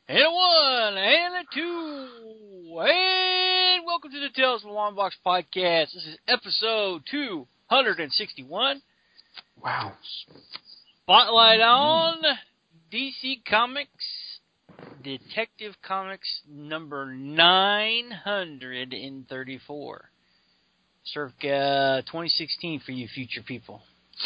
And a 1, and a 2, and welcome to the Tales from the Long Box Podcast. This is episode 261. Wow. Spotlight on DC Comics, Detective Comics number 934. Circa 2016 for you future people.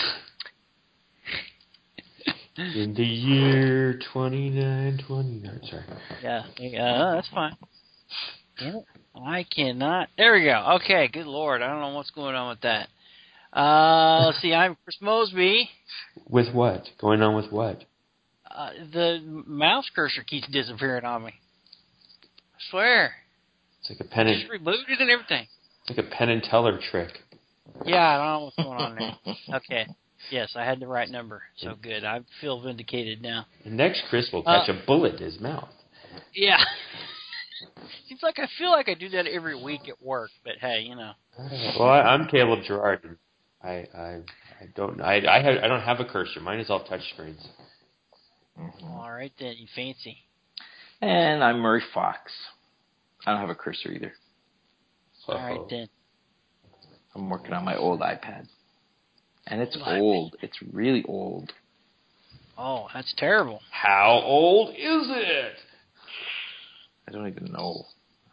In the year 2929. Sorry. Yeah, that's fine. Damn it. I cannot. There we go. Okay, good Lord. I don't know what's going on with that. Let's see. I'm Chris Mosby. With what? Going on with what? The mouse cursor keeps disappearing on me. I swear. It's like a pen and... Just rebooted and everything. It's like a pen and teller trick. Yeah, I don't know what's going on there. Okay. Yes, I had the right number. So good. I feel vindicated now. And next, Chris will catch a bullet in his mouth. Yeah. Seems like I feel like I do that every week at work, but hey, you know. Well, I'm Caleb Gerard. I don't have a cursor. Mine is all touch screens. All right then, you fancy. And I'm Murray Fox. I don't have a cursor either. All right then. I'm working on my old iPad. And it's old. It's really old. Oh, that's terrible. How old is it? I don't even know.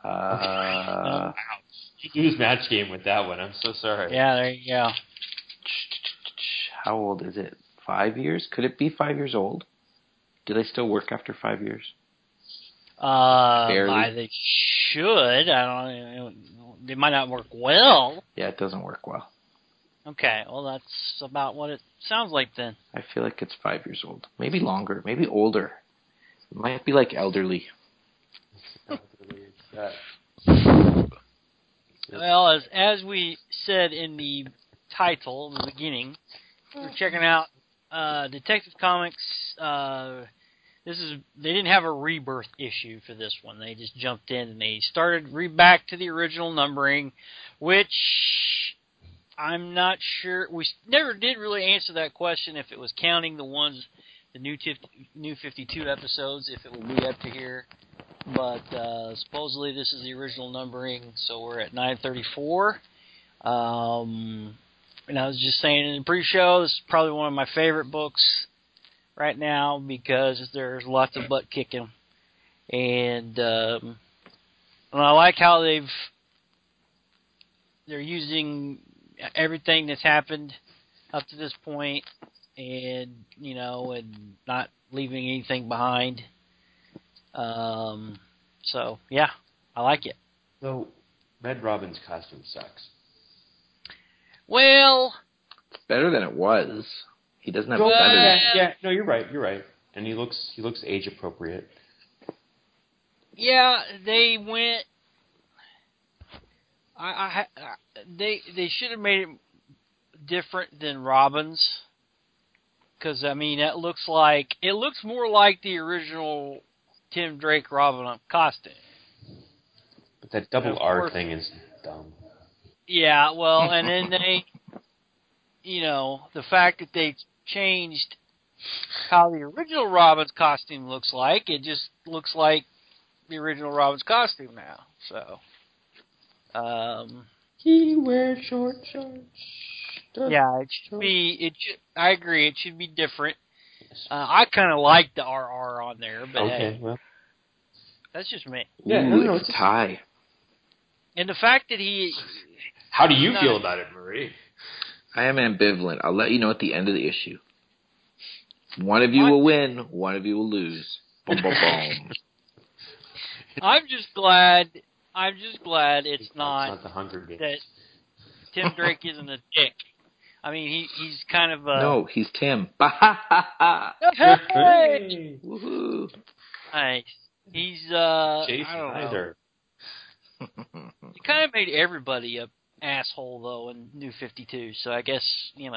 You lose match game with that one. I'm so sorry. Yeah, there you go. How old is it? 5 years? Could it be 5 years old? Do they still work after 5 years? Barely. They should. I don't. They might not work well. Yeah, it doesn't work well. Okay, well that's about what it sounds like then. I feel like it's 5 years old. Maybe longer. Maybe older. It might be like elderly. Well, as we said in the title in the beginning, we're checking out Detective Comics. They didn't have a rebirth issue for this one. They just jumped in and they started back to the original numbering, which I'm not sure. We never did really answer that question if it was counting the new 52 episodes, if it would be up to here. But supposedly this is the original numbering, so we're at 934. And I was just saying in the pre-show, this is probably one of my favorite books right now because there's lots of butt kicking. And I like how they're using everything that's happened up to this point and not leaving anything behind. So yeah, I like it. So, Red Robin's costume sucks. Well, it's better than it was. He doesn't have feathers. Yeah, no, you're right. And he looks age appropriate. Yeah, they went. They should have made it different than Robin's, because I mean it looks more like the original Tim Drake Robin costume. But that double R thing is dumb. Yeah, well, and then they, the fact that they changed how the original Robin's costume looks like, it just looks like the original Robin's costume now. So, he wears short shorts. Yeah, it should be. I agree. It should be different. I kind of like the RR on there, but okay, hey, well, that's just me. Yeah, no, it's a tie. And the fact that he. How do you feel about it, Marie? I am ambivalent. I'll let you know at the end of the issue. One of you will win. One of you will lose. Boom, boom, boom. I'm just glad it's not the Hunger Games. That Tim Drake isn't a dick. I mean, he's kind of a... No, he's Tim. Hey! Woohoo! Nice. He's, Jason I don't know. either. He kind of made everybody a asshole, though, in New 52, so I guess,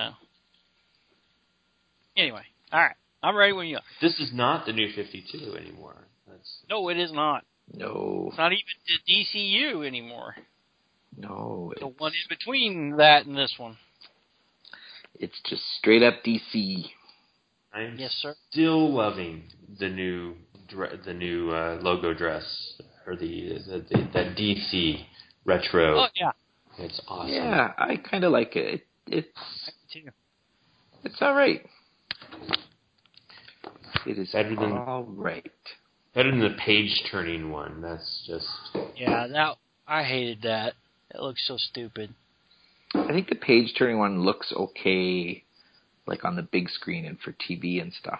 Anyway, all right. I'm ready when you are. This is not the New 52 anymore. No, it is not. No. It's not even the DCU anymore. No. The one in between that and this one. It's just straight up DC. I'm yes, sir. still loving the new the new logo dress or the that DC retro. Oh yeah, It's awesome. Yeah, I kind of like it. It's all right. It is Better than- all right. Better than the page-turning one. That's just... yeah. I hated that. It looks so stupid. I think the page-turning one looks okay, like on the big screen and for TV and stuff.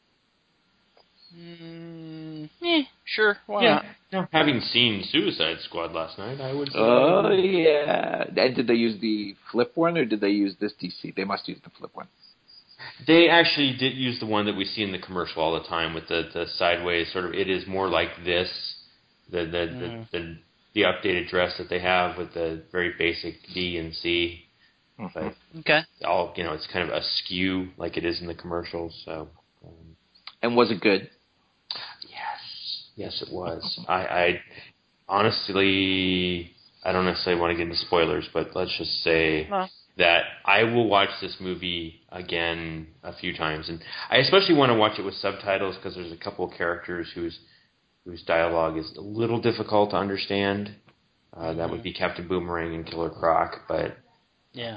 Sure. Why Yeah. not? No, having seen Suicide Squad last night, I would say... Oh, yeah. And did they use the flip one, or did they use this DC? They must use the flip one. They actually did use the one that we see in the commercial all the time with the sideways sort of. It is more like this, the updated dress that they have with the very basic D and C, but Okay. all it's kind of askew like it is in the commercials. So, And was it good? Yes, it was. I honestly, I don't necessarily want to get into spoilers, but let's just say. No. That I will watch this movie again a few times, and I especially want to watch it with subtitles because there's a couple of characters whose dialogue is a little difficult to understand. That would be Captain Boomerang and Killer Croc, but yeah,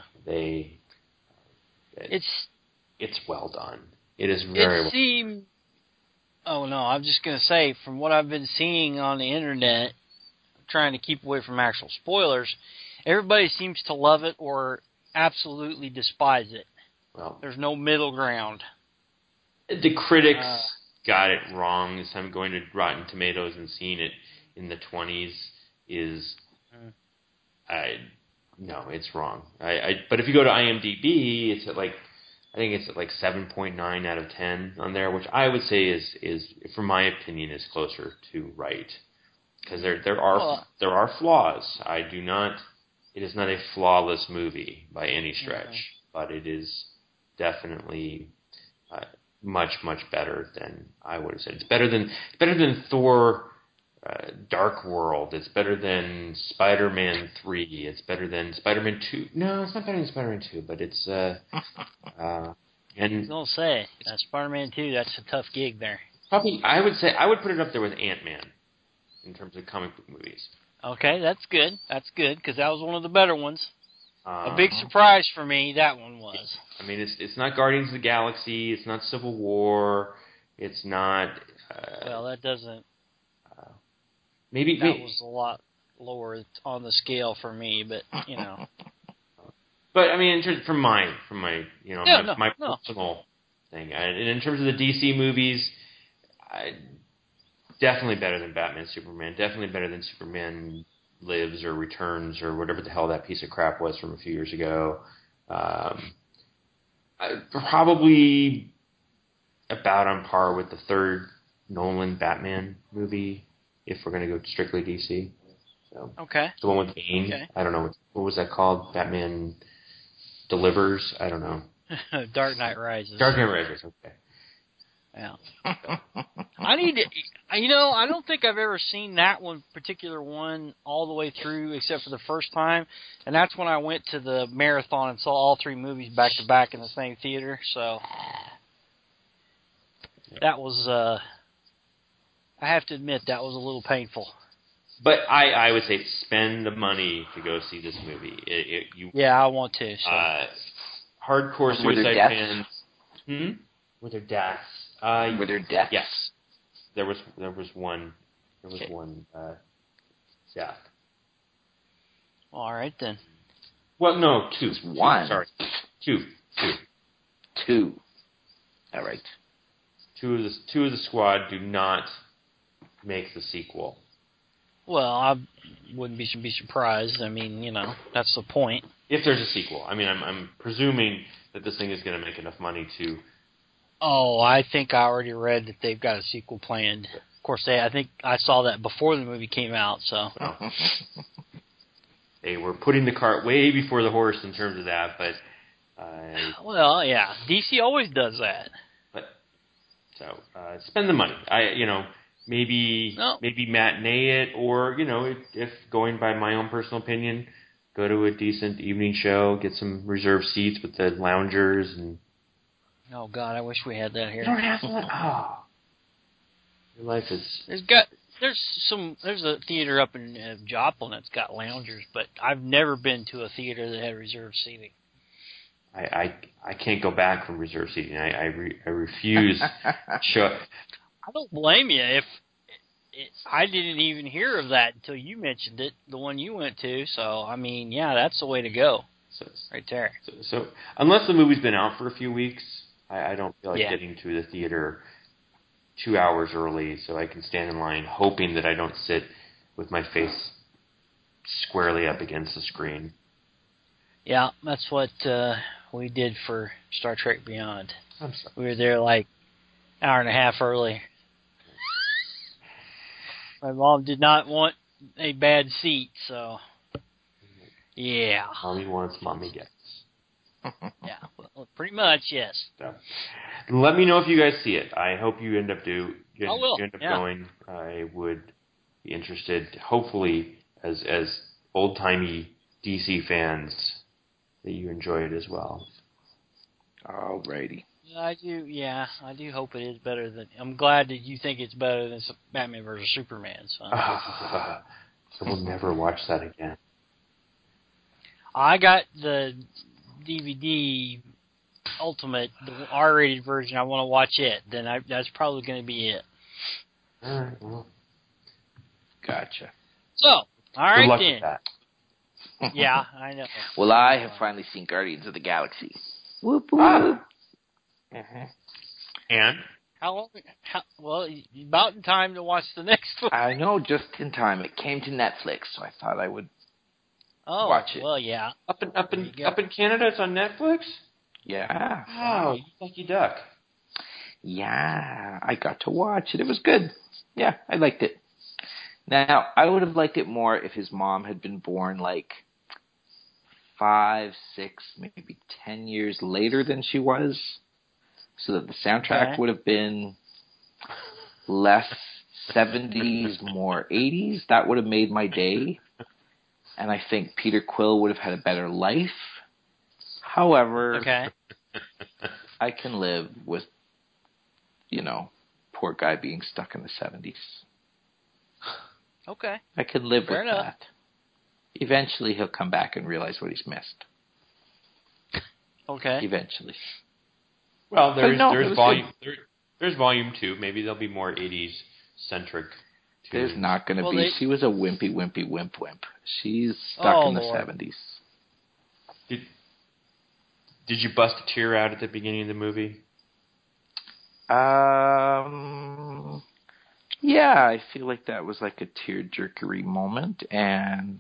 it's well done. It is very. Oh no, I'm just gonna say from what I've been seeing on the internet, trying to keep away from actual spoilers, everybody seems to love it or absolutely despise it. Well, there's no middle ground. The critics got it wrong. This time going to Rotten Tomatoes and seeing it in the 20s is, no, it's wrong. But if you go to IMDb, it's at I think it's at 7.9 out of 10 on there, which I would say is from my opinion, is closer to right. Because there are flaws. It is not a flawless movie by any stretch, but it is definitely much better than I would have said. It's better than Thor: Dark World. It's better than Spider-Man 3. It's better than Spider-Man 2. No, it's not better than Spider-Man 2, but it's and Don't say that Spider-Man 2. That's a tough gig there. Probably, I would put it up there with Ant-Man in terms of comic book movies. Okay, that's good. That's good because that was one of the better ones. A big surprise for me, that one was. I mean, it's not Guardians of the Galaxy. It's not Civil War. It's not. Well, that doesn't. Maybe that was a lot lower on the scale for me, but you know. But I mean, from my personal thing, and in terms of the DC movies, definitely better than Batman Superman. Definitely better than Superman Lives or Returns or whatever the hell that piece of crap was from a few years ago. Probably about on par with the third Nolan Batman movie, if we're going to go strictly DC. So, okay. The one with Bane. Okay. I don't know. What was that called? Batman Delivers? I don't know. Dark Knight Rises. Dark Knight Rises, okay. Yeah. I need to, I don't think I've ever seen that particular one all the way through except for the first time. And that's when I went to the marathon and saw all three movies back to back in the same theater. So that was, I have to admit, that was a little painful. But I would say spend the money to go see this movie. Yeah, I want to. So. Hardcore Suicide fans. Were there deaths? Were there deaths? Yes. There was one. There was one death. All right then. Well, no, two. One. Sorry, two. All right. Two of the squad do not make the sequel. Well, I wouldn't be surprised. I mean, that's the point. If there's a sequel, I mean, I'm presuming that this thing is going to make enough money to. Oh, I think I already read that they've got a sequel planned. Of course, I think I saw that before the movie came out. So they were putting the cart way before the horse in terms of that, but. Well, yeah, DC always does that. But spend the money. Maybe matinee it, or if going by my own personal opinion, go to a decent evening show, get some reserved seats with the loungers and. Oh God, I wish we had that here. You don't have to. Oh, Life is. There's a theater up in Joplin that's got loungers, but I've never been to a theater that had reserved seating. I can't go back from reserve seating. I refuse. Sure. I don't blame you. I didn't even hear of that until you mentioned it, the one you went to. So I mean, yeah, that's the way to go. Right there. So unless the movie's been out for a few weeks, I don't feel like getting to the theater 2 hours early so I can stand in line hoping that I don't sit with my face squarely up against the screen. Yeah, that's what we did for Star Trek Beyond. I'm sorry. We were there like an hour and a half early. My mom did not want a bad seat, so yeah. Mommy wants, mommy gets. Yeah, well, pretty much, yes. So, let me know if you guys see it. I hope you end up I will. You end up going. I would be interested, hopefully, as old-timey DC fans, that you enjoy it as well. Alrighty. I do hope it is better than... I'm glad that you think it's better than Batman vs. Superman. So I will never watch that again. I got the DVD Ultimate, the R-rated version. I want to watch it. Then that's probably going to be it. All right, well. Gotcha. So, all right Good luck then. with that. Yeah, I know. Well, I have finally seen Guardians of the Galaxy. Whoop, whoop. Mm-hmm. And? How long? Well, about in time to watch the next one. I know, just in time. It came to Netflix, so I thought I would watch it. Well, yeah. Up in Canada, it's on Netflix? Yeah. Wow, you lucky duck. Yeah, I got to watch it. It was good. Yeah, I liked it. Now, I would have liked it more if his mom had been born like 5, 6, maybe 10 years later than she was, so that the soundtrack would have been less 70s, more 80s. That would have made my day. And I think Peter Quill would have had a better life. However, I can live with, poor guy being stuck in the 70s. Okay. I can live Fair with enough. that. Eventually he'll come back and realize what he's missed. Okay. Eventually. Well, there's volume 2. Maybe there'll be more 80s centric. There's not going to be. She was a wimpy wimp. She's stuck in the 70s. Did you bust a tear out at the beginning of the movie? Yeah, I feel like that was like a tear-jerkery moment, and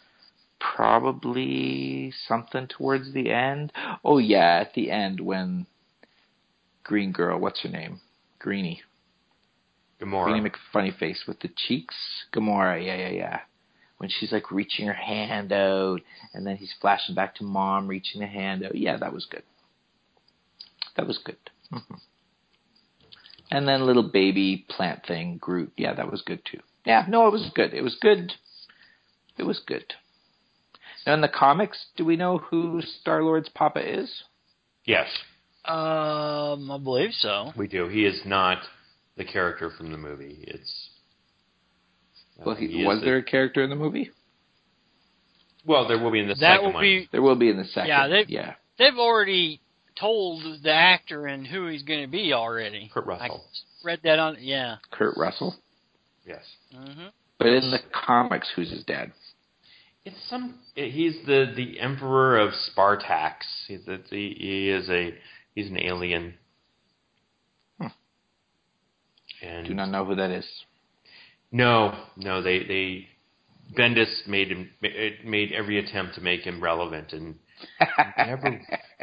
probably something towards the end. Oh yeah, at the end when Green Girl, what's her name? Greenie. Gamora. Greenie McFunnyface with the cheeks. Gamora, yeah. When she's like reaching her hand out, and then he's flashing back to Mom reaching the hand out. Yeah, that was good. Mm-hmm. And then little baby plant thing, Groot. Yeah, that was good too. Yeah, no, it was good. Now in the comics, do we know who Star-Lord's papa is? Yes. I believe so. We do. He is not the character from the movie. It's. Was there a character in the movie? Well, there will be in the second one. There will be in the second. Yeah, they've already told the actor and who he's going to be already. Kurt Russell. I read that on. Yeah. Kurt Russell. Yes. Mm-hmm. But in the comics, who's his dad? He's the Emperor of Spartax. He's an alien. And do not know who that is. No. They Bendis made every attempt to make him relevant, and never.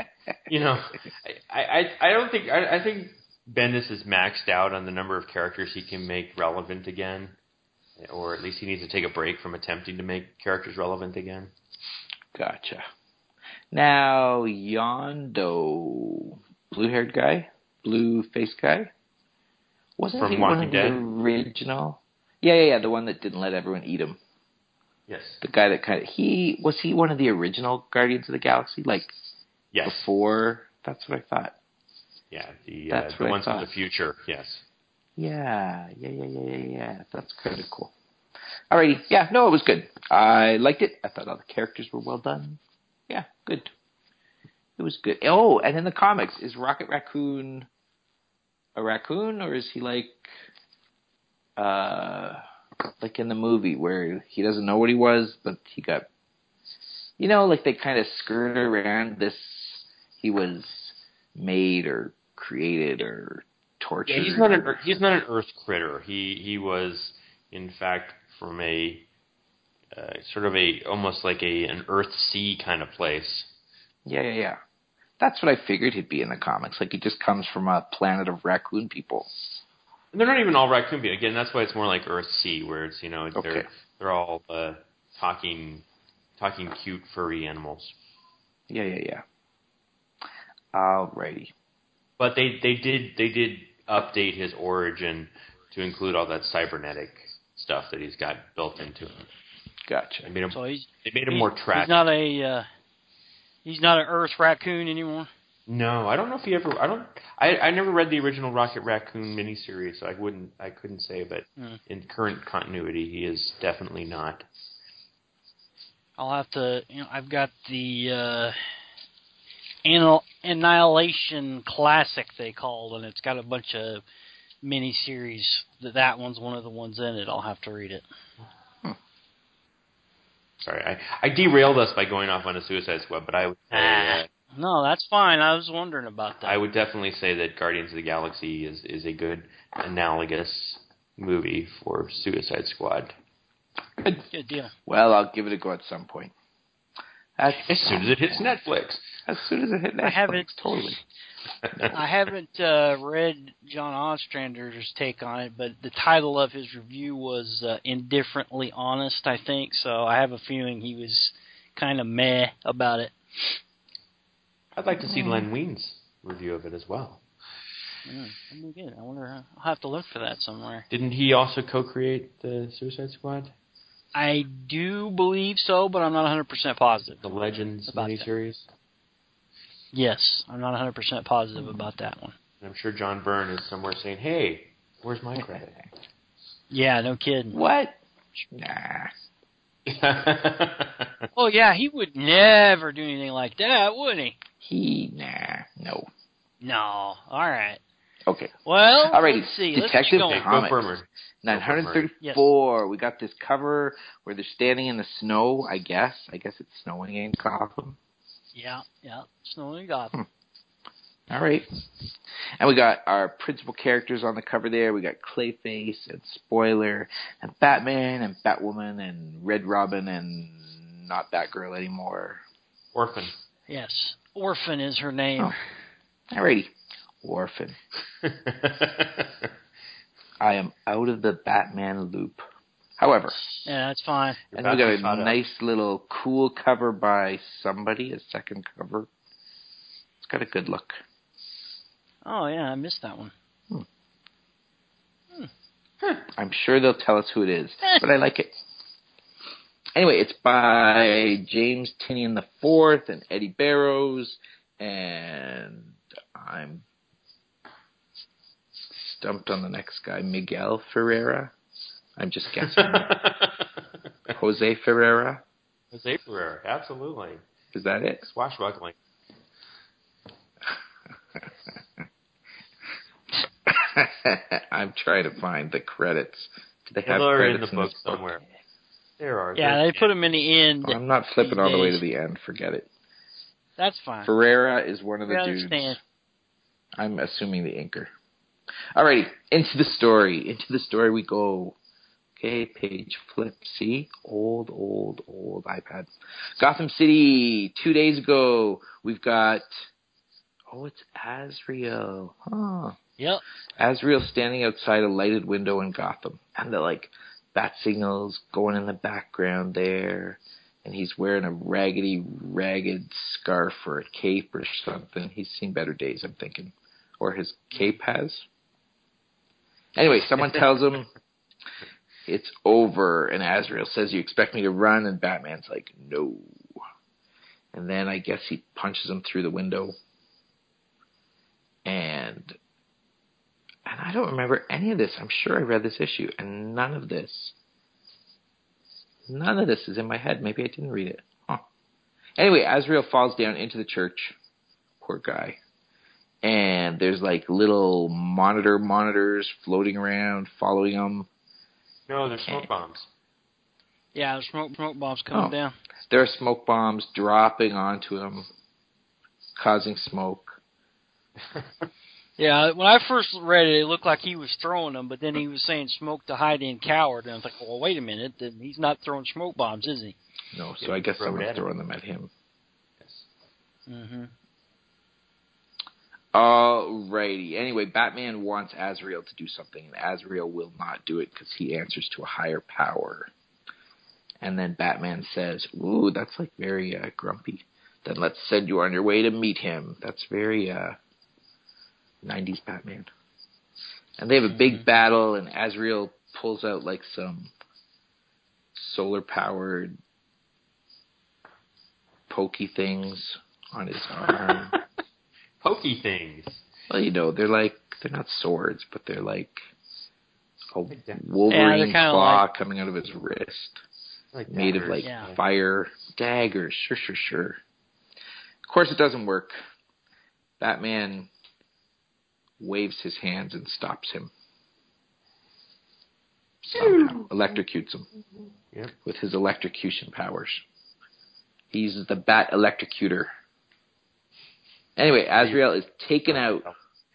I think Bendis is maxed out on the number of characters he can make relevant again, or at least he needs to take a break from attempting to make characters relevant again. Gotcha. Now, Yondo, blue-haired guy, blue-faced guy, wasn't from he Walking one of Dead? the original? Yeah, the one that didn't let everyone eat him. Yes. The guy that was he one of the original Guardians of the Galaxy? Yes. Before? That's what I thought. Yeah, the ones from the future, yes. Yeah. That's kind of cool. Alrighty. Yeah, no, it was good. I liked it. I thought all the characters were well done. Yeah, good. It was good. Oh, and in the comics, is Rocket Raccoon a raccoon, or is he like in the movie where he doesn't know what he was, but he got, like they kind of skirt around this, he was made or created or tortured. Yeah, he's not an Earth critter. He was, in fact, from a sort of almost like an Earth Sea kind of place. Yeah. That's what I figured he'd be in the comics. Like he just comes from a planet of raccoon people. And they're not even all raccoon people. Again, that's why it's more like Earth Sea, where it's Okay. they're all talking cute furry animals. Yeah. Alrighty. But they did update his origin to include all that cybernetic stuff that he's got built into him. Gotcha. They made him, So more tragic. He's not an Earth raccoon anymore. No, I don't know if he ever. I never read the original Rocket Raccoon miniseries, so I couldn't say. But in current continuity, he is definitely not. I'll have to. I've got the Annihilation Classic they called, and it's got a bunch of miniseries. That one's one of the ones in it. I'll have to read it. Sorry, I derailed us by going off on a Suicide Squad, but I would say no, that's fine. I was wondering about that. I would definitely say that Guardians of the Galaxy is a good analogous movie for Suicide Squad. Good deal. Well, I'll give it a go at some point. As soon as it hits Netflix. As soon as it hits Netflix, totally. I haven't read John Ostrander's take on it, but the title of his review was Indifferently Honest, I think, so I have a feeling he was kind of meh about it. I'd like to see Len Wein's review of it as well. That'd be good. I wonder, I'll have to look for that somewhere. Didn't he also co-create the Suicide Squad? I do believe so, but I'm not 100% positive. The Legends miniseries? Yes, I'm not 100% positive about that one. And I'm sure John Byrne is somewhere saying, hey, where's my credit? Yeah, no kidding. What? Nah. Oh, yeah, he would never do anything like that, would he? No. No, all right. Okay. Well, alrighty. Let's see. Detective Comics. Comics. 934. We got this cover where they're standing in the snow, I guess. I guess it's snowing in Gotham. Yeah. Snowing in Gotham. All right. And we got our principal characters on the cover there. We got Clayface and Spoiler and Batman and Batwoman and Red Robin and not Batgirl anymore. Orphan. Yes. Orphan is her name. Oh. Alrighty. Orphan. I am out of the Batman loop. However. Yeah, that's fine. And we got a nice little cool cover by somebody, a second cover. It's got a good look. Oh, yeah, I missed that one. I'm sure they'll tell us who it is, but I like it. Anyway, it's by James Tynion IV and Eddie Barrows, and I'm stumped on the next guy, Miguel Ferreira. I'm just guessing. Jose Ferreira. Jose Ferreira, absolutely. Is that it? Swashbuckling. I'm trying to find the credits. Do they have they're credits in the book somewhere? There are. Yeah, they put them in the end. I'm not flipping all the way to the end. Forget it. That's fine. Ferreira is one of the dudes. Understand. I'm assuming the inker. Alrighty, into the story. Into the story we go. Okay, page flip. See? Old iPad. Gotham City, 2 days ago. We've got... Oh, it's Azrael. Huh. Yep. Azrael standing outside a lighted window in Gotham. And the, bat signals going in the background there. And he's wearing a ragged scarf or a cape or something. He's seen better days, I'm thinking. Or his cape has. Anyway, someone tells him it's over. And Azrael says, you expect me to run? And Batman's like, no. And then I guess he punches him through the window. And I don't remember any of this. I'm sure I read this issue, and none of this is in my head. Maybe I didn't read it. Huh. Anyway, Azrael falls down into the church. Poor guy. And there's like little monitors floating around, following him. No, there's smoke bombs. Yeah, smoke bombs coming down. There are smoke bombs dropping onto him, causing smoke. Yeah, when I first read it, it looked like he was throwing them, but then he was saying smoke to hide in coward, and I was like, well, wait a minit, then he's not throwing smoke bombs, is he? No, so I guess someone's throwing them at him. Yes. Mm-hmm. Alrighty. Anyway, Batman wants Azrael to do something, and Azrael will not do it because he answers to a higher power. And then Batman says, ooh, that's like very grumpy. Then let's send you on your way to meet him. That's very 90s Batman. And they have a big battle, and Azrael pulls out like some solar-powered pokey things on his arm. Pokey things. Well, they're not swords, but they're like a Wolverine claw coming out of his wrist. Like made of like fire daggers. Sure. Of course, it doesn't work. Batman waves his hands and stops him. Somehow. Electrocutes him. Yep. With his electrocution powers. He's the Bat Electrocutor. Anyway, Azrael is taken out.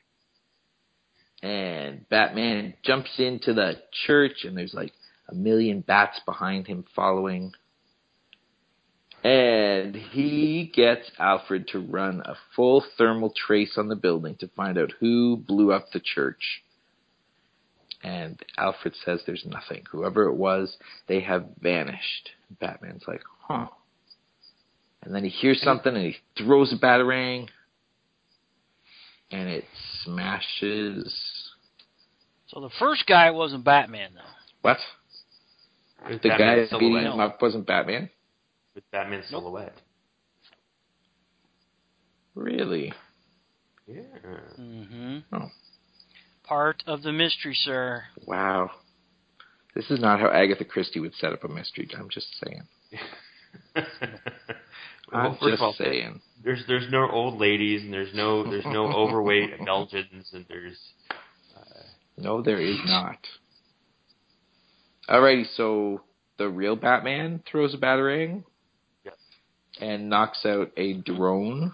And Batman jumps into the church, and there's like 1 million bats behind him following. And he gets Alfred to run a full thermal trace on the building to find out who blew up the church. And Alfred says there's nothing. Whoever it was, they have vanished. Batman's like, huh. And then he hears something, and he throws a batarang. And it smashes. So the first guy wasn't Batman, though. What? The guy beating silhouette. him up wasn't Batman? With Batman's silhouette. Really? Yeah. Mm-hmm. Oh. Part of the mystery, sir. Wow. This is not how Agatha Christie would set up a mystery. I'm just saying. Well, first of all, saying. There's no old ladies, and there's no overweight Belgians, and there's. No, there is not. Alrighty, so the real Batman throws a batarang. Yes. And knocks out a drone.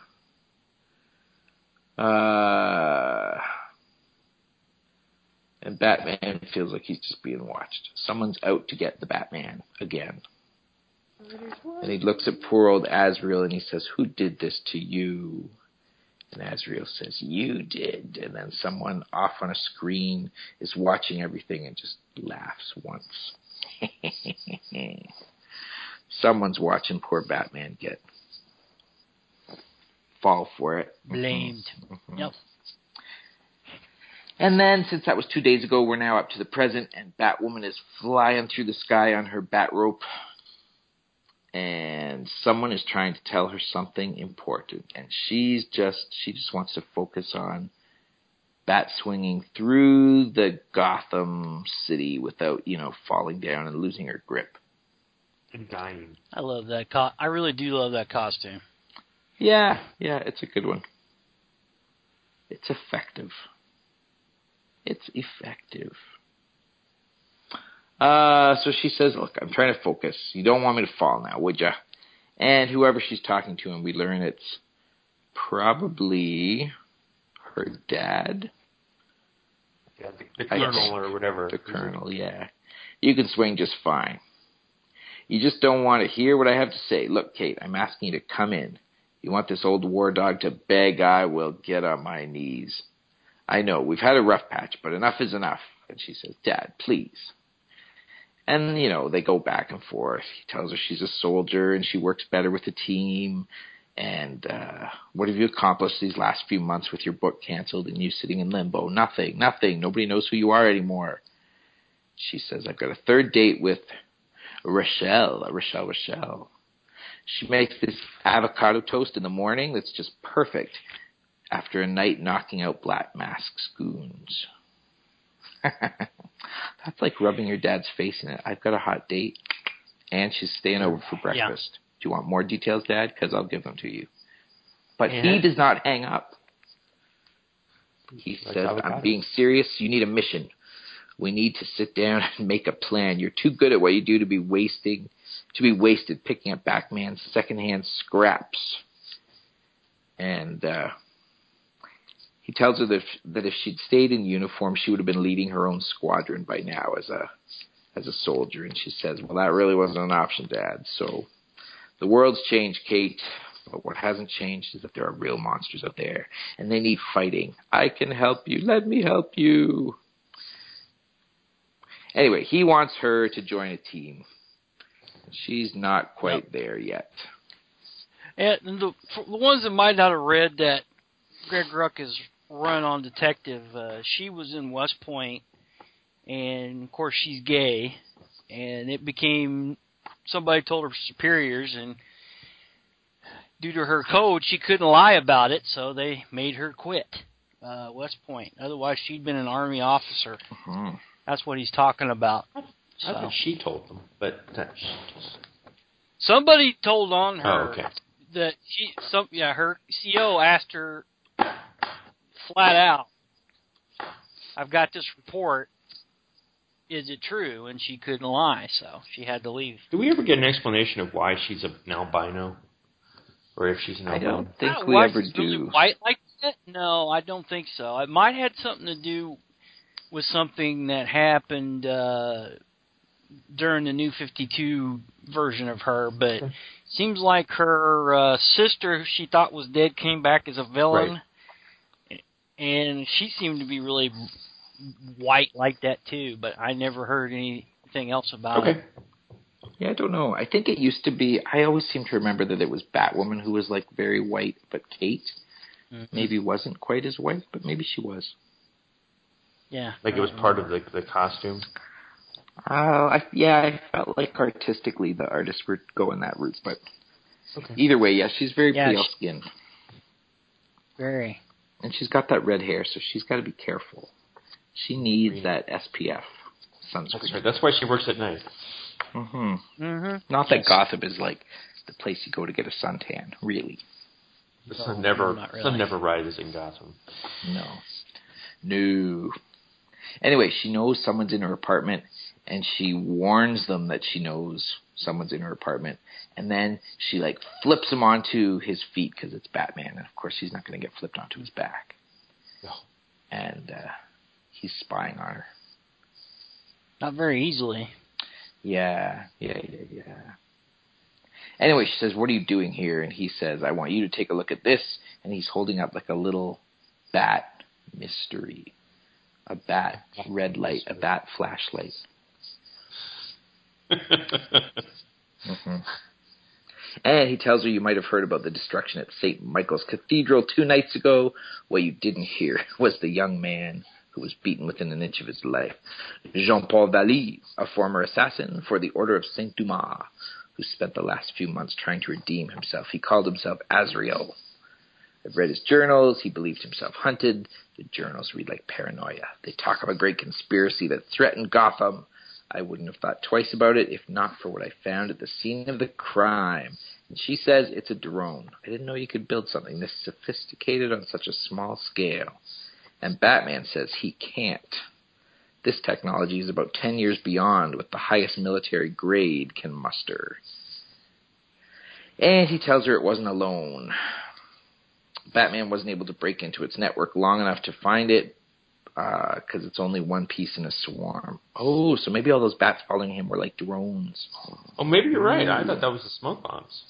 And Batman feels like he's just being watched. Someone's out to get the Batman again. And he looks at poor old Azrael and he says, who did this to you? And Azrael says, you did. And then someone off on a screen is watching everything and just laughs once. Someone's watching poor Batman fall for it. Blamed. Mm-hmm. Yep. And then, since that was 2 days ago, we're now up to the present, and Batwoman is flying through the sky on her bat rope. And someone is trying to tell her something important. And she just wants to focus on bat swinging through the Gotham City without, falling down and losing her grip. And dying. I love that. I really do love that costume. Yeah, it's a good one. It's effective. So she says, look, I'm trying to focus. You don't want me to fall now, would ya? And whoever she's talking to, and we learn it's probably her dad. Yeah, the colonel or whatever. The colonel, yeah. You can swing just fine. You just don't want to hear what I have to say. Look, Kate, I'm asking you to come in. You want this old war dog to beg? I will get on my knees. I know, we've had a rough patch, but enough is enough. And she says, Dad, please. And, they go back and forth. He tells her she's a soldier and she works better with the team. And what have you accomplished these last few months with your book canceled and you sitting in limbo? Nothing. Nobody knows who you are anymore. She says, I've got a third date with Rochelle. She makes this avocado toast in the morning that's just perfect after a night knocking out Black Mask's goons. That's like rubbing your dad's face in it. I've got a hot date, and she's staying over for breakfast. Yeah. Do you want more details, Dad? Because I'll give them to you. But he does not hang up. He says, I'm being serious. You need a mission. We need to sit down and make a plan. You're too good at what you do to be wasted picking up Batman's secondhand scraps. And he tells her that if she'd stayed in uniform, she would have been leading her own squadron by now as a soldier. And she says, well, that really wasn't an option, Dad. So the world's changed, Kate. But what hasn't changed is that there are real monsters out there, and they need fighting. I can help you. Let me help you. Anyway, he wants her to join a team. She's not quite there yet. And the ones that might not have read that Greg Rucka's run on Detective, she was in West Point, and of course she's gay, and it became somebody told her superiors, and due to her code, she couldn't lie about it, so they made her quit West Point. Otherwise, she'd been an Army officer. Mm-hmm. That's what he's talking about. I think she told them, but somebody told on her. Oh, okay. That her CO asked her flat out, "I've got this report. Is it true?" And she couldn't lie, so she had to leave. Do we ever get an explanation of why she's an albino? Or if she's an albino? I don't think we ever do. Really white like that? No, I don't think so. It might have had something to do with something that happened during the New 52 version of her, but seems like her sister, who she thought was dead, came back as a villain, right. And she seemed to be really white like that too, but I never heard anything else about it. Yeah, I don't know. I think it used to be, I always seem to remember that it was Batwoman who was like very white, but Kate maybe wasn't quite as white, but maybe she was. Yeah. Like it was part of the costume? I felt like artistically the artists were going that route, but either way, she's very pale skinned. Very. And she's got that red hair, so she's got to be careful. She needs that SPF sunscreen. That's right. That's why she works at night. Mm-hmm. Mm-hmm. Not that Gotham is like the place you go to get a suntan, really. The sun never rises in Gotham. No. Anyway, she knows someone's in her apartment, and she warns them that she knows someone's in her apartment, and then she like flips him onto his feet because it's Batman, and of course he's not going to get flipped onto his back. No. And he's spying on her. Not very easily. Yeah. Anyway, she says, what are you doing here? And he says, I want you to take a look at this. And he's holding up like a little bat mystery. A bat red light, a bat flashlight. Mm-hmm. And he tells her, you might have heard about the destruction at St. Michael's Cathedral 2 nights ago. What you didn't hear was the young man who was beaten within an inch of his life. Jean-Paul Vallee, a former assassin for the Order of Saint Dumas, who spent the last few months trying to redeem himself. He called himself Azrael. I've read his journals. He believed himself hunted. The journals read like paranoia. They talk of a great conspiracy that threatened Gotham. I wouldn't have thought twice about it if not for what I found at the scene of the crime. And she says it's a drone. I didn't know you could build something this sophisticated on such a small scale. And Batman says he can't. This technology is about 10 years beyond what the highest military grade can muster. And he tells her it wasn't alone. Batman wasn't able to break into its network long enough to find it because it's only one piece in a swarm. Oh, so maybe all those bats following him were like drones. Oh, maybe you're right. I thought that was the smoke bombs.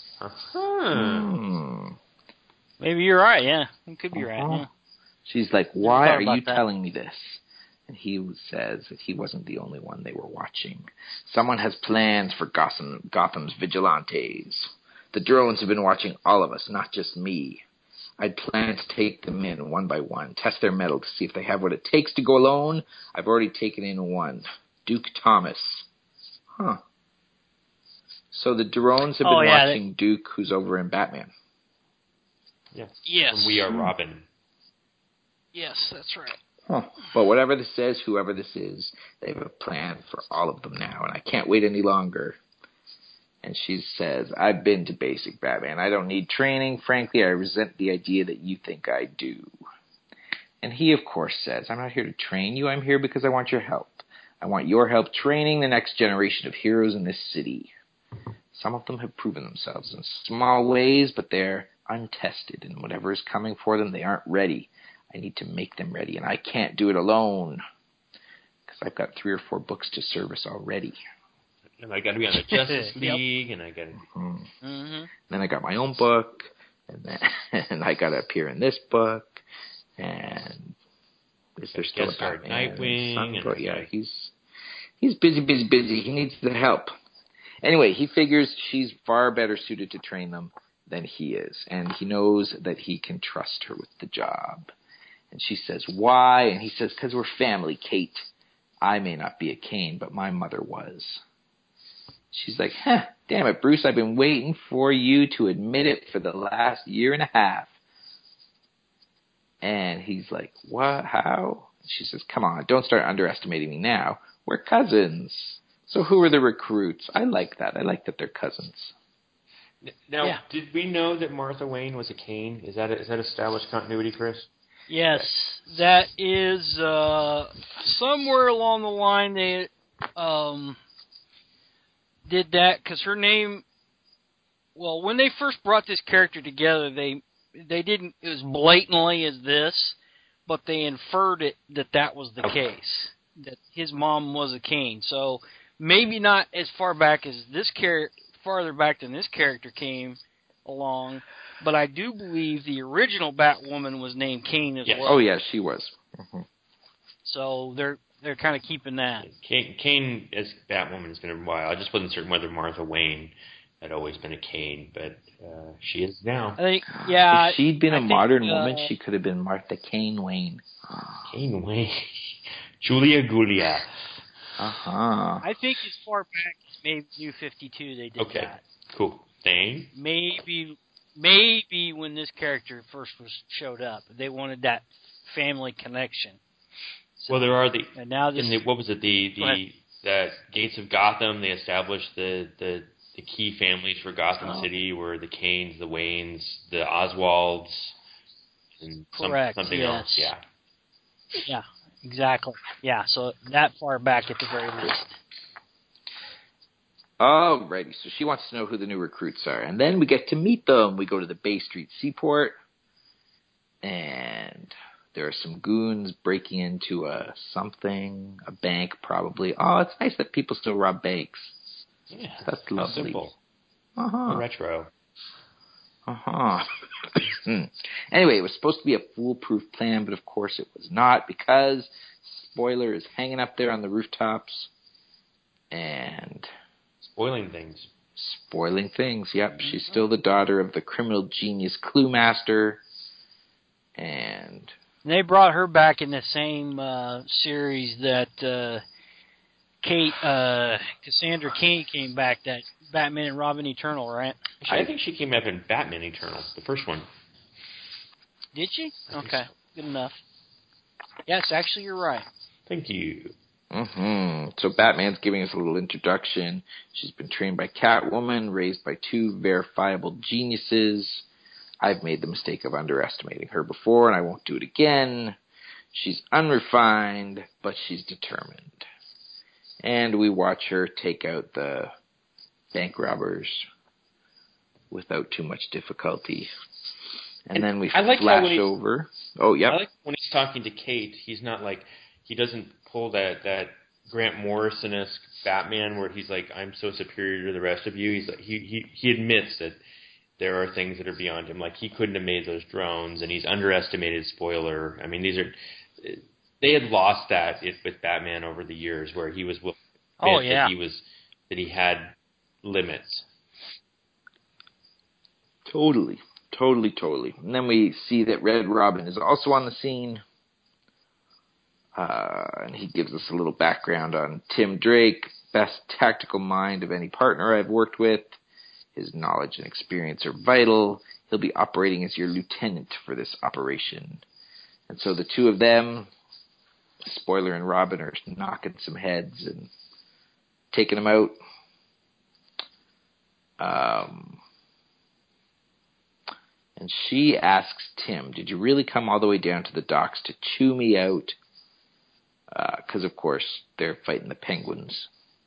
Maybe you're right, yeah. You could be right, yeah. She's like, why are you telling me this? And he says that he wasn't the only one they were watching. Someone has plans for Gotham's vigilantes. The drones have been watching all of us, not just me. I'd planned to take them in one by one, test their mettle to see if they have what it takes to go alone. I've already taken in one, Duke Thomas. Huh. So the drones have been watching Duke, who's over in Batman. Yes. Yes. And we are Robin. Yes, that's right. Huh. But whatever this says, whoever this is, they have a plan for all of them now, and I can't wait any longer. And she says, I've been to basic, Batman. I don't need training. Frankly, I resent the idea that you think I do. And he, of course, says, I'm not here to train you. I'm here because I want your help. I want your help training the next generation of heroes in this city. Some of them have proven themselves in small ways, but they're untested, and whatever is coming for them, they aren't ready. I need to make them ready, and I can't do it alone because I've got 3 or 4 books to service already. And I got to be on the Justice League, and I got to. Mm-hmm. Then I got my own book, and then and I got to appear in this book, and is there still a Batman? Nightwing, But yeah, he's busy. He needs the help. Anyway, he figures she's far better suited to train them than he is, and he knows that he can trust her with the job. And she says, why? And he says, because we're family, Kate. I may not be a Kane, but my mother was. She's like, damn it, Bruce, I've been waiting for you to admit it for the last year and a half. And he's like, what? How? She says, come on, don't start underestimating me now. We're cousins. So who are the recruits? I like that. I like that they're cousins. Now, Did we know that Martha Wayne was a Kane? Is that established continuity, Chris? Yes, that is somewhere along the line they did that because her name. Well, when they first brought this character together, they didn't as blatantly as this, but they inferred it that was the case, that his mom was a Kane. So maybe not as far back as this farther back than this character came along, but I do believe the original Batwoman was named Kane as well. Oh yeah, she was. Mm-hmm. So they're kind of keeping that. Kane as Batwoman has been a while. I just wasn't certain whether Martha Wayne had always been a Kane, but she is now. I think, yeah. If she'd been a modern woman, she could have been Martha Kane Wayne. Kane Wayne. Julia Gulia. Uh-huh. I think as far back as maybe New 52 they did that. Okay, cool. Thing. Maybe when this character first showed up, they wanted that family connection. So, well, there are and now this, what was it? The Gates of Gotham. They established the key families for Gotham City were the Kanes, the Waynes, the Oswalds, and something else. Yeah. Yeah, exactly. Yeah, so that far back at the very least. Alrighty, so she wants to know who the new recruits are. And then we get to meet them. We go to the Bay Street Seaport, and there are some goons breaking into a bank probably. Oh, it's nice that people still rob banks. Yeah, that's lovely. Simple. Uh-huh. Retro. Uh-huh. Anyway, it was supposed to be a foolproof plan, but of course it was not, because Spoiler is hanging up there on the rooftops and spoiling things. Yep, she's still the daughter of the criminal genius Clue Master, and they brought her back in the same series that Cassandra Cain came back, that Batman and Robin Eternal, right? I think she came up in Batman Eternal, the first one. Did she? Okay, good enough. Yes, actually, you're right. Thank you. Mm-hmm. So Batman's giving us a little introduction. She's been trained by Catwoman, raised by 2 verifiable geniuses. I've made the mistake of underestimating her before, and I won't do it again. She's unrefined, but she's determined. And we watch her take out the bank robbers without too much difficulty. And then we flash over. Oh, yeah. I like when he's talking to Kate, he's not like, he doesn't pull that Grant Morrison-esque Batman where he's like, I'm so superior to the rest of you. He's like, he admits that there are things that are beyond him. Like, he couldn't have made those drones, and he's underestimated Spoiler. I mean, they had lost that with Batman over the years, where he was willing to admit that he had limits. Totally. And then we see that Red Robin is also on the scene. And he gives us a little background on Tim Drake, best tactical mind of any partner I've worked with. His knowledge and experience are vital. He'll be operating as your lieutenant for this operation. And so the 2 of them Spoiler and Robin are knocking some heads and taking them out. And she asks Tim, did you really come all the way down to the docks to chew me out? Because, of course, they're fighting the penguins.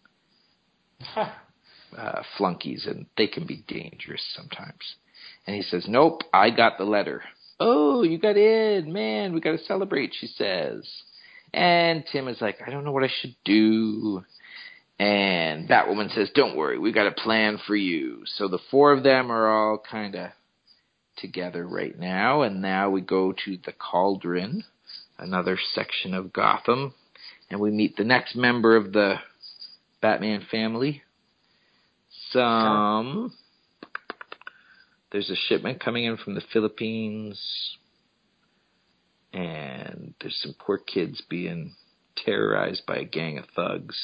Flunkies, and they can be dangerous sometimes. And he says, nope, I got the letter. Oh, you got in. Man, we got to celebrate, she says. And Tim is like, I don't know what I should do. And Batwoman says, don't worry, we got a plan for you. So the four of them are all kind of together right now. And now we go to the Cauldron, another section of Gotham. And we meet the next member of the Batman family. There's a shipment coming in from the Philippines. And there's some poor kids being terrorized by a gang of thugs.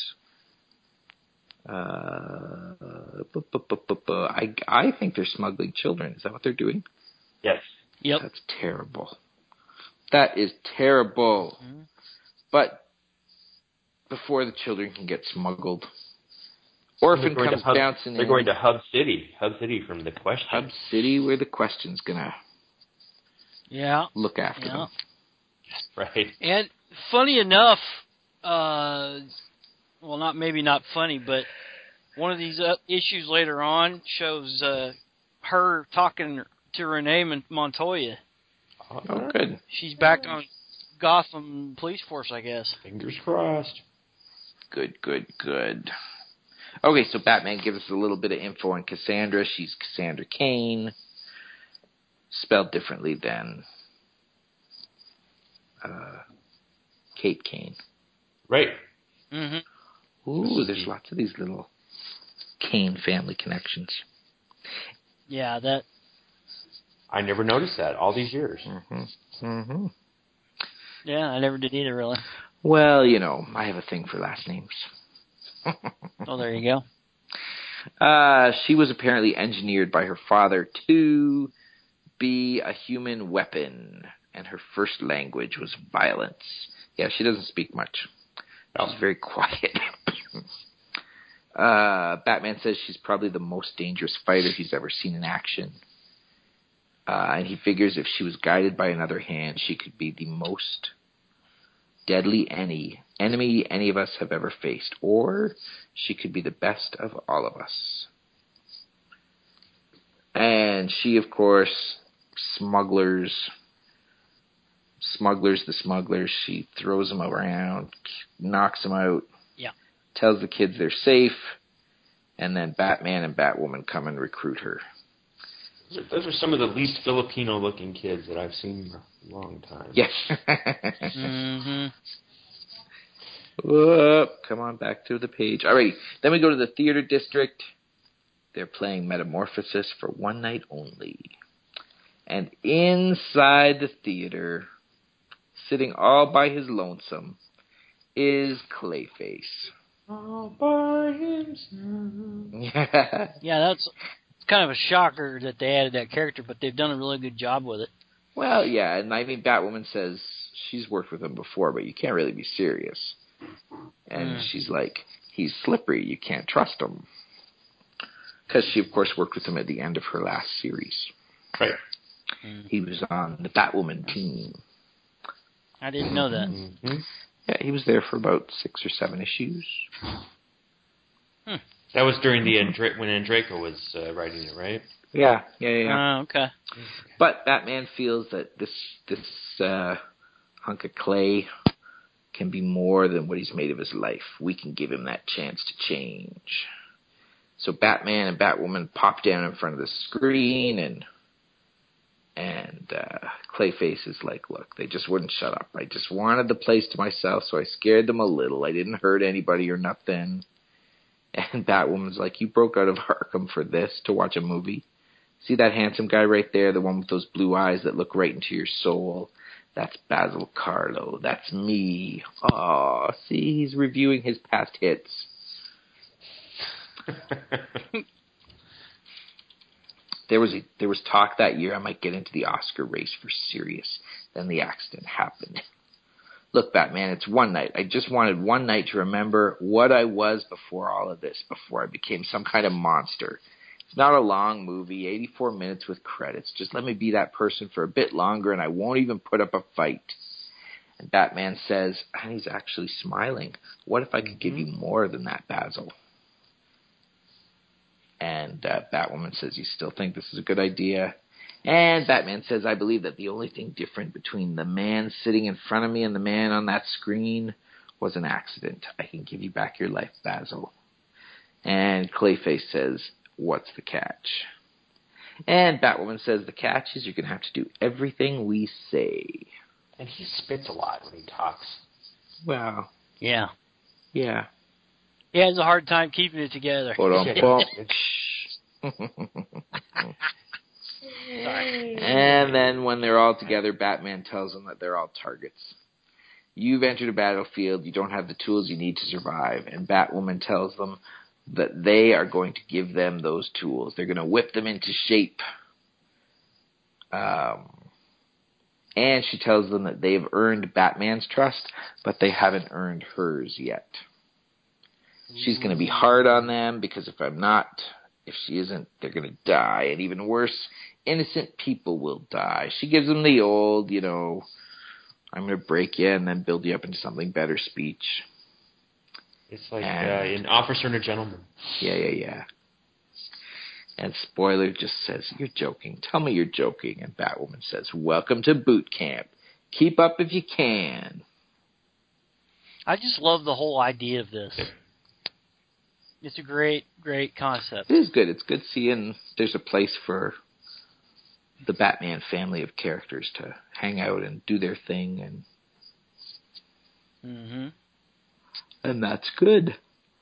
I think they're smuggling children. Is that what they're doing? Yes. Yep. That's terrible. That is terrible. Mm-hmm. But before the children can get smuggled, Orphan comes bouncing in. They're going to Hub City. Hub City from the Question. Hub City, where the Question's gonna look after them. Right. And funny enough, well, maybe not funny, but one of these issues later on shows her talking to Renee Montoya. Oh, good. She's back on Gotham Police Force, I guess. Fingers crossed. Good. Okay, so Batman gives us a little bit of info on Cassandra. She's Cassandra Cain, spelled differently than Kate Kane. Right. Mm-hmm. Ooh, there's lots of these little Kane family connections. Yeah, that... I never noticed that all these years. Mm-hmm. Yeah, I never did either, really. Well, I have a thing for last names. Oh, there you go. She was apparently engineered by her father to be a human weapon, and her first language was violence. Yeah, she doesn't speak much. She's very quiet. Batman says she's probably the most dangerous fighter he's ever seen in action. And he figures if she was guided by another hand, she could be the most deadly enemy any of us have ever faced. Or she could be the best of all of us. And she, of course, smugglers the smugglers. She throws them around, knocks them out. Yeah. Tells the kids they're safe. And then Batman and Batwoman come and recruit her. Those are some of the least Filipino-looking kids that I've seen in a long time. Yes. Mm-hmm. Whoop, come on, back to the page. All right, then we go to the theater district. They're playing Metamorphosis for one night only. And inside the theater, sitting all by his lonesome, is Clayface. All by himself. Yeah, that's kind of a shocker that they added that character, but they've done a really good job with it. Well, yeah, and I mean, Batwoman says she's worked with him before, but you can't really be serious. And she's like, he's slippery, you can't trust him. Because she, of course, worked with him at the end of her last series. Right. He was on the Batwoman team. I didn't know that. Mm-hmm. Yeah, he was there for about 6 or 7 issues. That was during the when Andreyko was writing it, right? Yeah. Okay. But Batman feels that this hunk of clay can be more than what he's made of his life. We can give him that chance to change. So Batman and Batwoman pop down in front of the screen, and Clayface is like, look, they just wouldn't shut up. I just wanted the place to myself, so I scared them a little. I didn't hurt anybody or nothing. And Batwoman's like, you broke out of Arkham for this, to watch a movie? See that handsome guy right there, the one with those blue eyes that look right into your soul? That's Basil Carlo. That's me. Oh, see, he's reviewing his past hits. There was talk that year I might get into the Oscar race for Sirius. Then the accident happened. Look, Batman, it's one night. I just wanted one night to remember what I was before all of this, before I became some kind of monster. It's not a long movie, 84 minutes with credits. Just let me be that person for a bit longer and I won't even put up a fight. And Batman says, and he's actually smiling, what if I could give you more than that, Basil? And Batwoman says, you still think this is a good idea? And Batman says, I believe that the only thing different between the man sitting in front of me and the man on that screen was an accident. I can give you back your life, Basil. And Clayface says, what's the catch? And Batwoman says, the catch is you're going to have to do everything we say. And he spits a lot when he talks. Well. Yeah. Yeah. He has a hard time keeping it together. Sorry. And then when they're all together, Batman tells them that they're all targets. You've entered a battlefield. You don't have the tools you need to survive. And Batwoman tells them that they are going to give them those tools. They're going to whip them into shape. And she tells them that they've earned Batman's trust, but they haven't earned hers yet. She's going to be hard on them because if she isn't, they're going to die. And even worse, innocent people will die. She gives them the old, I'm going to break you and then build you up into something better speech. It's like an officer and a gentleman. Yeah. And Spoiler just says, you're joking. Tell me you're joking. And Batwoman says, welcome to boot camp. Keep up if you can. I just love the whole idea of this. It's a great, great concept. It is good. It's good seeing there's a place for the Batman family of characters to hang out and do their thing. And that's good.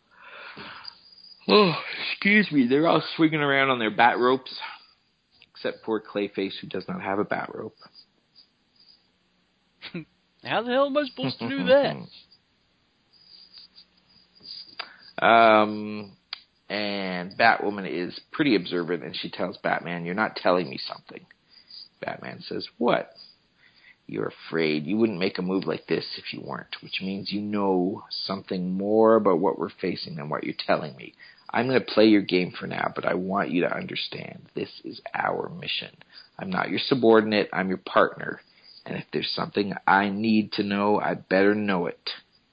Oh, excuse me. They're all swinging around on their bat ropes, except poor Clayface, who does not have a bat rope. How the hell am I supposed to do that? And Batwoman is pretty observant, and she tells Batman, you're not telling me something. Batman says, what? You're afraid. You wouldn't make a move like this if you weren't, which means you know something more about what we're facing than what you're telling me. I'm going to play your game for now, but I want you to understand this is our mission. I'm not your subordinate. I'm your partner. And if there's something I need to know, I better know it.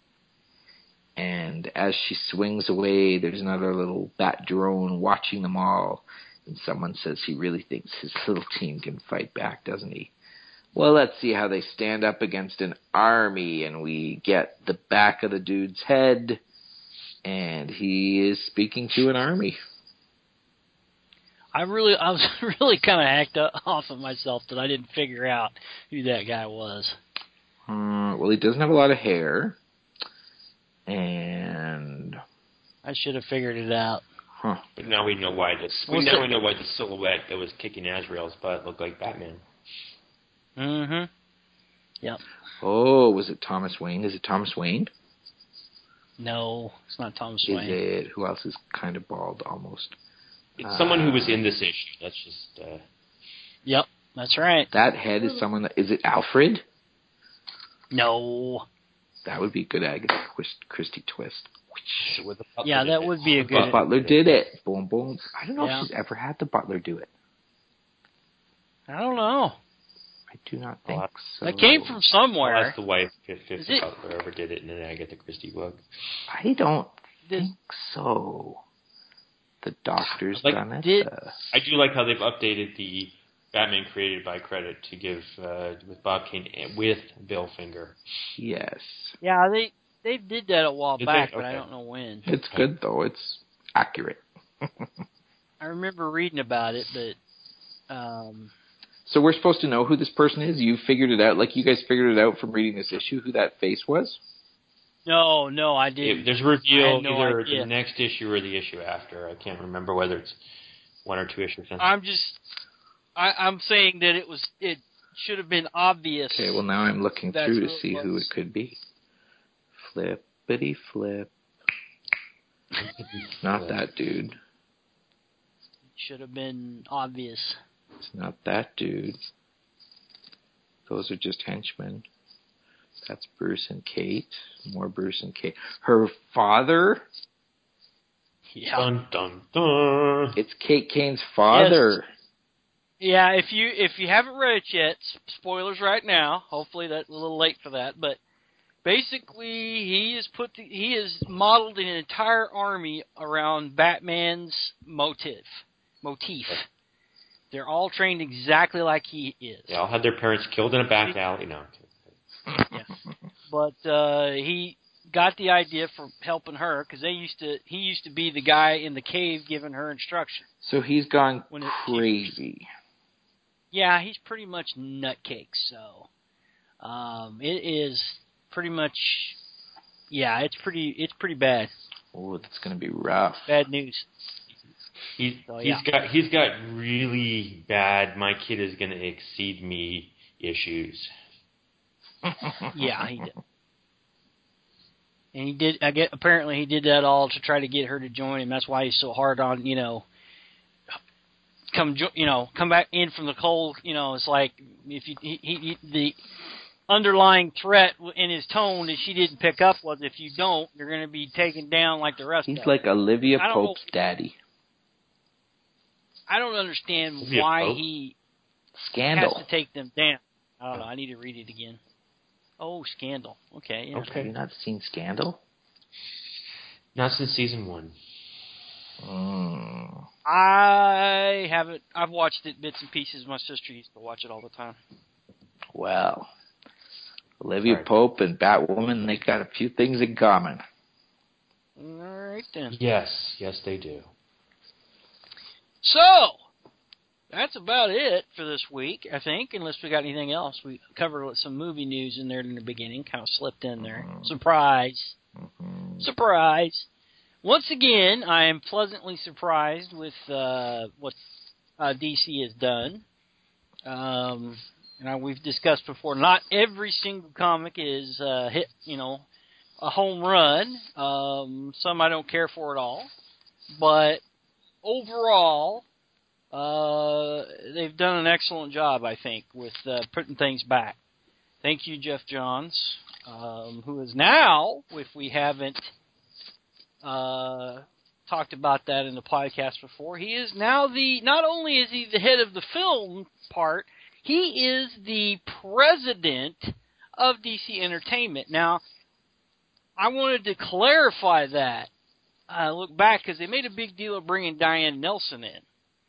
And as she swings away, there's another little bat drone watching them all. And someone says he really thinks his little team can fight back, doesn't he? Well, let's see how they stand up against an army. And we get the back of the dude's head. And he is speaking to an army. I was really kind of hacked off of myself that I didn't figure out who that guy was. Well, he doesn't have a lot of hair. And I should have figured it out. But now we know why we know why the silhouette that was kicking Azrael's butt looked like Batman. Yep. Oh, was it Thomas Wayne? Is it Thomas Wayne? No, it's not Thomas Wayne. Is it? Who else is kind of bald almost? It's someone who was in this issue. That's just. Yep, that's right. That head is someone that. Is it Alfred? No. That would be a good Agatha Christie twist. Yeah, that would be a good. The Butler did it. Boom, boom. I don't know if she's ever had the Butler do it. I don't know. I do not think so. That came from somewhere. I'll ask the wife if the Butler ever did it in an Agatha Christie book. I don't think so. The Doctor's done it. I do like how they've updated the Batman created by credit to give with Bob Kane with Bill Finger. Yes. Yeah, they did that a while back, but Okay. I don't know when. It's good though. It's accurate. I remember reading about it, but So we're supposed to know who this person is? You figured it out, like you guys figured it out from reading this issue, who that face was? No, I didn't. There's a reveal either idea. the next issue or the issue after. I can't remember whether it's one or two issues. I'm saying that it should have been obvious. Okay, well now I'm looking through to see who it could be. Flippity flip. Not that dude. Should have been obvious. It's not that dude. Those are just henchmen. That's Bruce and Kate. More Bruce and Kate. Her father? Yeah. Dun, dun, dun. It's Kate Kane's father. Yes. Yeah, if you haven't read it yet, spoilers right now. Hopefully that's a little late for that, but basically he has modeled an entire army around Batman's motif. They're all trained exactly like he is. They all had their parents killed in a back alley. No. Yeah. But he got the idea for helping her because he used to be the guy in the cave giving her instructions. So he's gone crazy. Yeah, he's pretty much nutcake. So it is pretty much. Yeah, it's pretty bad. Oh, that's gonna be rough. Bad news. He's got really bad. My kid is going to exceed me issues. Yeah, he did. And he did. Apparently he did that all to try to get her to join him. That's why he's so hard on come back in from the cold. It's like if the underlying threat in his tone that she didn't pick up was if you don't, you're going to be taken down like the rest of them. He's like Olivia Pope's daddy. I don't understand why he Scandal has to take them down. I don't know. I need to read it again. Oh, Scandal. Okay. Yeah. Okay. Have you not seen Scandal? Not since season 1. I haven't. I've watched it bits and pieces. My sister used to watch it all the time. Well, Olivia Pope and Batwoman, they got a few things in common. All right, then. Yes, they do. So, that's about it for this week, I think, unless we got anything else. We covered some movie news in there in the beginning, kind of slipped in there. Surprise. Surprise. Once again, I am pleasantly surprised with what DC has done. We've discussed before, not every single comic is hit, a home run. Some I don't care for at all. But overall, they've done an excellent job, I think, with putting things back. Thank you, Jeff Johns, who is now, if we haven't talked about that in the podcast before, he is now not only is he the head of the film part, he is the president of DC Entertainment. Now, I wanted to clarify that. Look back, because they made a big deal of bringing Diane Nelson in.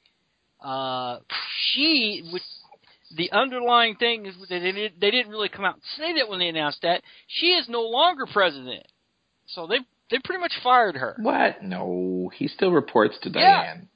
The underlying thing is that they didn't really come out and say that when they announced that. She is no longer president. So they pretty much fired her. What? No, he still reports to Diane.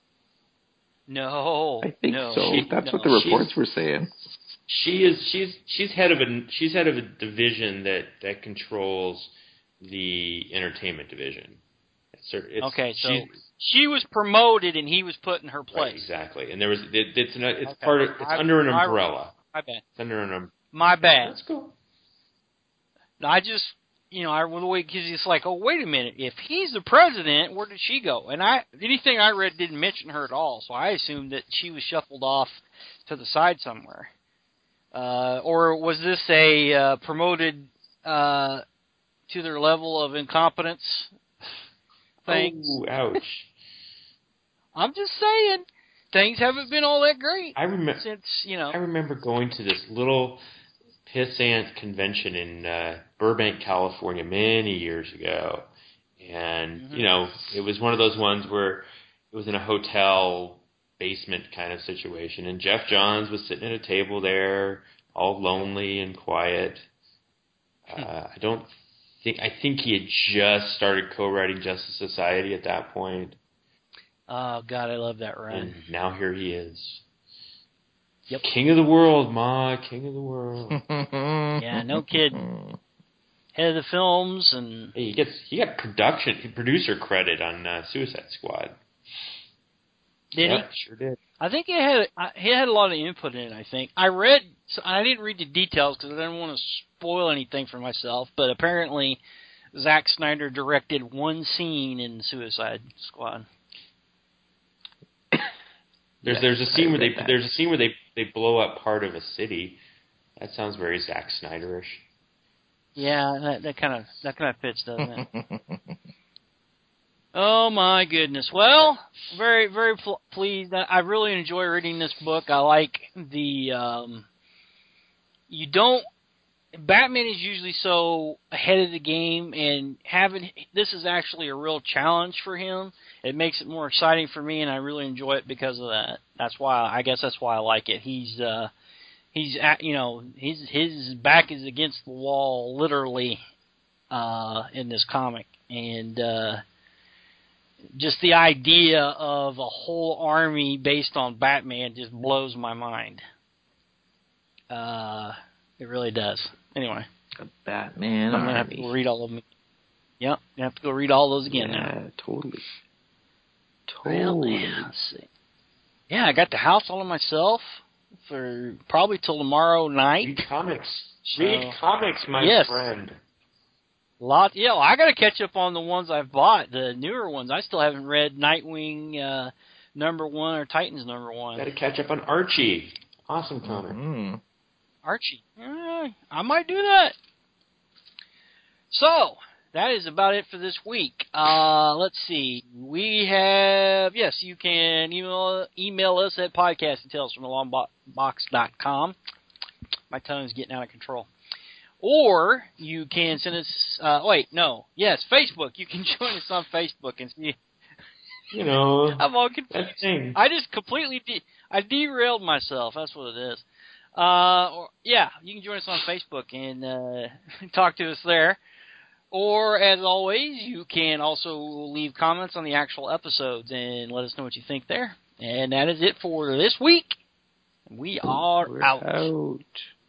No, I think so. That's what the reports were saying. She's head of a division that controls the entertainment division. Okay, so she was promoted and he was put in her place. Right, exactly, and there was it's under an umbrella. My bad. It's under an umbrella. My bad. That's cool. I just I went away because it's like, oh wait a minute, if he's the president, where did she go? And anything I read didn't mention her at all, so I assumed that she was shuffled off to the side somewhere. Or was this a promoted to their level of incompetence thing? Oh, ouch. I'm just saying, things haven't been all that great since, I remember going to this little pissant convention in Burbank, California many years ago. And, it was one of those ones where it was in a hotel basement kind of situation. And Jeff Johns was sitting at a table there, all lonely and quiet. I think he had just started co-writing Justice Society at that point. Oh, God, I love that run. And now here he is. Yep. King of the world, Ma, king of the world. Yeah, no kidding. Head of the films and... Hey, he got producer credit on Suicide Squad. Did he? Sure did. I think he had a lot of input in it, I think. I didn't read the details because I didn't want to spoil anything for myself, but apparently Zack Snyder directed one scene in Suicide Squad. There's a scene where they blow up part of a city. That sounds very Zack Snyderish. Yeah, that kind of fits, doesn't it? Oh my goodness. Well, very very pleased. I really enjoy reading this book. I like the Batman is usually so ahead of the game, and this is actually a real challenge for him. It makes it more exciting for me, and I really enjoy it because of that. That's why I like it. His back is against the wall, literally, in this comic, and just the idea of a whole army based on Batman just blows my mind. It really does. Anyway, a Batman I'm gonna have to go read all of them. Yep, I have to go read all those again now. Yeah, totally. Well, let's see. Yeah, I got the house all to myself for probably till tomorrow night. Read comics. So, Read comics, my friend. Yeah, I got to catch up on the ones I've bought, the newer ones. I still haven't read Nightwing #1 or Titans #1. Got to catch up on Archie. Awesome comic. Mm-hmm. Archie. I might do that. So, that is about it for this week. Let's see. We have, you can email us at podcast@talesfromalongbox.com. My tongue's getting out of control. Or you can send us, Facebook. You can join us on Facebook and see. I'm all confused. I just completely I derailed myself. That's what it is. You can join us on Facebook and talk to us there. Or, as always, you can also leave comments on the actual episodes and let us know what you think there. And that is it for this week. We are out.